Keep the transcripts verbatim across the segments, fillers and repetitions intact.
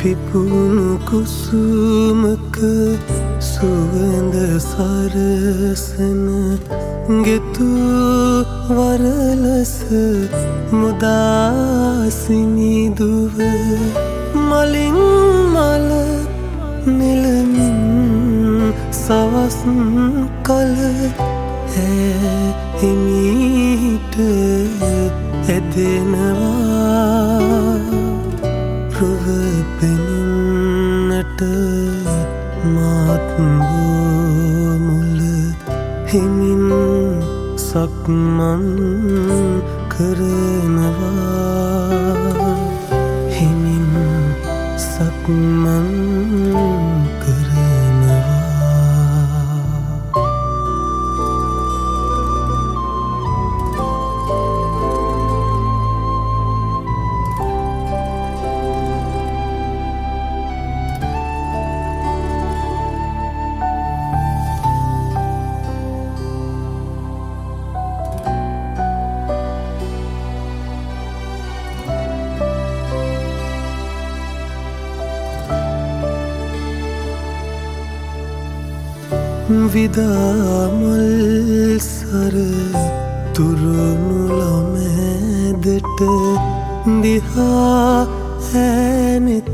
පිපුණු කුසුමක සුවඳ සරසන ගෙතු වරලස මුදාසිනිදුව මලින් මල නිලමින් සවස් කල හිමීට ඇදෙනවා රුව පෙනෙන්නට මාත් මුල හිමින් සක්මන් කරනවා හිමින් සක්මන් කරනවා විදාමල් සර තුරුණු ළමැදට දිහා ඇනෙත්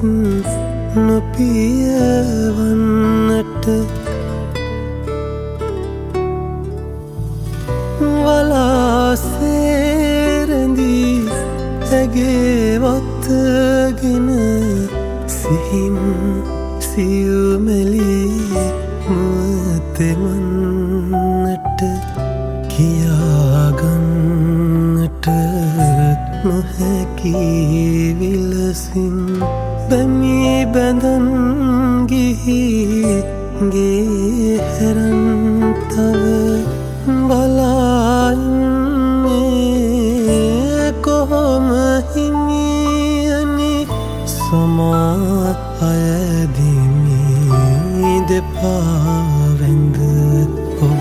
නොපියවන්නට වලාසේරැඳී ඇගේ වත්තගෙන සිහින් සියුමැලි මුවතෙමන්නට කියාගන්නට නොහැකි විලසින් බැමි බැඳන් ගිහි ගේ හැරන් තව බලාන්නේ කොහොම හිමියනි සමා අයදිමි දෙපා වැඳ ඔබ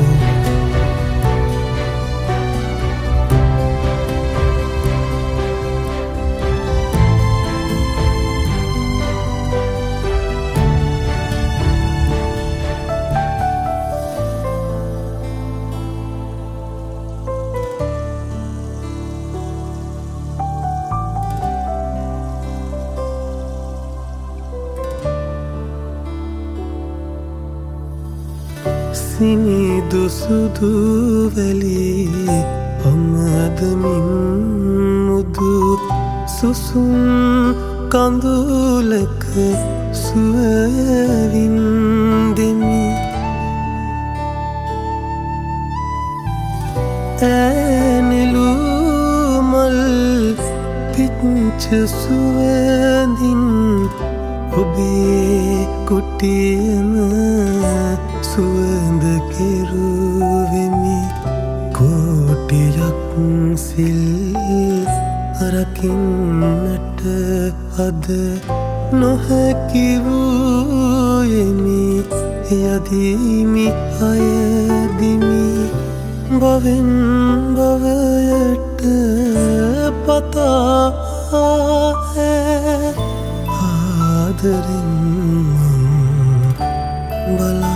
සිනිදු සුදු වැලි පමදමින් මුදු සුසුම් කඳුලක සුවවින්දෙමි ඇනෙලු මල් පිච්ච සුවඳින් ඔබේ කුටියම සුවඳ කෙරුවෙමි කෝටියක් සිල් රකින්නට අද නොහැකි වූයෙමි යදිමි අයදිමි භවෙන් භවයට පතා ආදරෙන් බලා